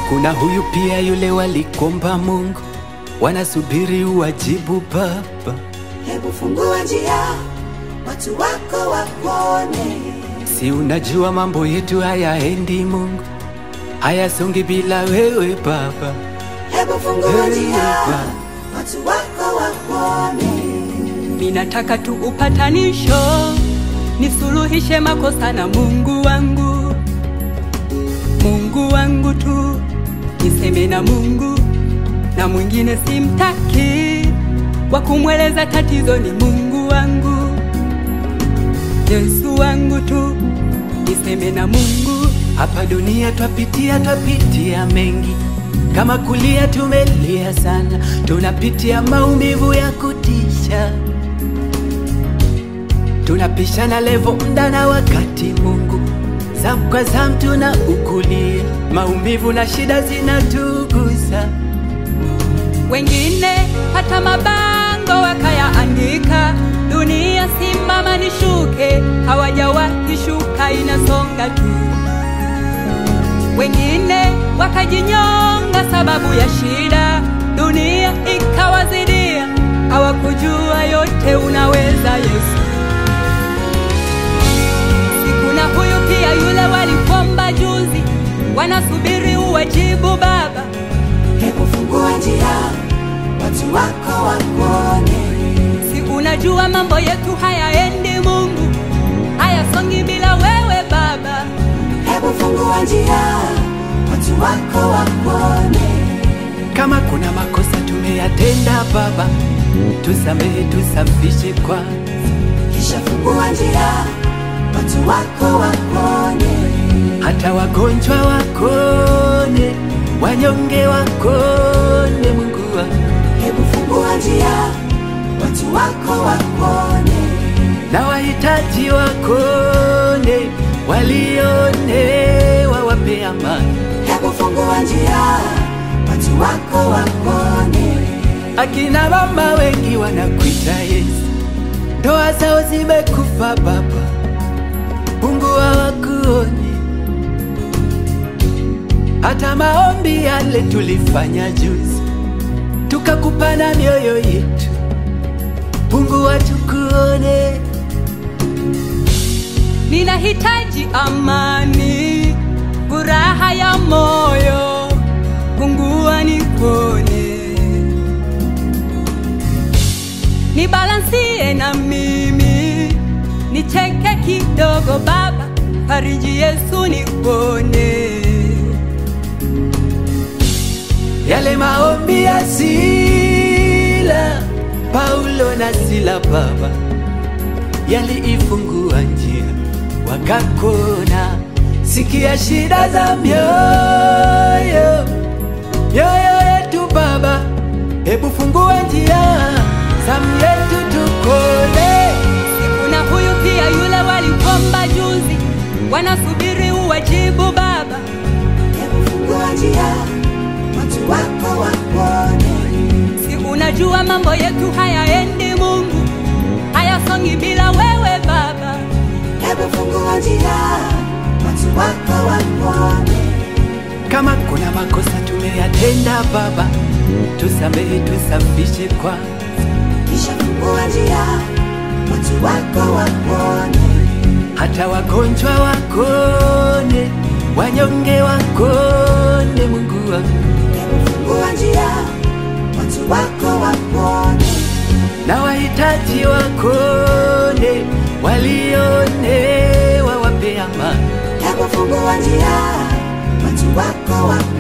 Kuna huyu pia yule walikomba Mungu, wanasubiri uwajibu Baba. Hebu fungua njia, watu wako wakuone. Si unajua mambo yetu hayaendi Mungu, hayasongi bila wewe Baba. Hebu fungua njia, watu wako wakuone. Ninataka tu upatanisho, nisuluhishe makosa na Mungu wangu. Mungu wangu tu, niseme na Mungu, na mwingine simtaki. Wa kumweleza tatizo ni Mungu wangu. Yesu wangu tu, niseme na Mungu. Hapa dunia twapitia mengi, kama kulia tumelia sana, tunapitia maumivu ya kutisha. Tunapishana levo muda na wakati Mungu, zamu kwa zamu tunaukulia, maumivu na shida zinatugusa. Wengine hata mabango wakayaandika, dunia simama nishuke, hawajawahi shuka, inasonga tu. Wengine wakajinyonga sababu ya shida, dunia ikawazidia, hawakujua yote unaweza Yesu. Sikuna huyu pia yule walikomba juzi, wanasubiri uwajibu Baba. Hebu fungua njia, watu wako wakuone. Si unajua mambo yetu hayaendi Mungu, hayasongi bila wewe Baba. Hebu fungua njia, watu wako wakuone. Kama kuna makosa tumeyatenda Baba, tusamehe, tusafishe kwa. Kisha fungua njia, watu wako wakuone. Hata wagonjwa wakone, wanyonge wakone Mungu wangu. Hebu fungua njia, watu wako wakuone. Na wahitaji wakone, walione, wawape amani. Hebu fungua njia, watu wako wakuone. Akina mama wengi wanakuita Yesu, ndoa zao zimekufa Baba, Mungu hawakuone. Hata maombi yale tulifanya juzi, tukakupana mioyo yetu, Mungu watukuone. Ninahitaji amani, furaha ya moyo, fungua nikuone. Nibalansie na mimi, nicheke kidogo Baba, fariji Yesu nikuone. Yale maombi ya Sila, Paulo na Sila Baba, yaliifungua njia wakakona. Sikia shida za mioyo yetu Baba, hebu fungua njia, zamu yetu tukone. Sikuna huyu pia yule walikomba juzi, wanasubiri uwajibu Baba. Hebu fungua njia, watu wako wakuone. Si unajua mambo yetu hayaendi Mungu, hayasongi bila wewe Baba. Hebu fungua njia, watu wako wakuone. Kama kuna makosa tumeyatenda Baba, tusamehe, tusafishe kwa. Kisha fungua njia, watu wako wakuone. Hata wagonjwa wakone, wanyonge wakone Mungu wangu. Hebu fungua njia, watu wako wakuone. Na wahitaji wakone, walione, wawape amani. Hebu fungua njia, watu wako wakuone.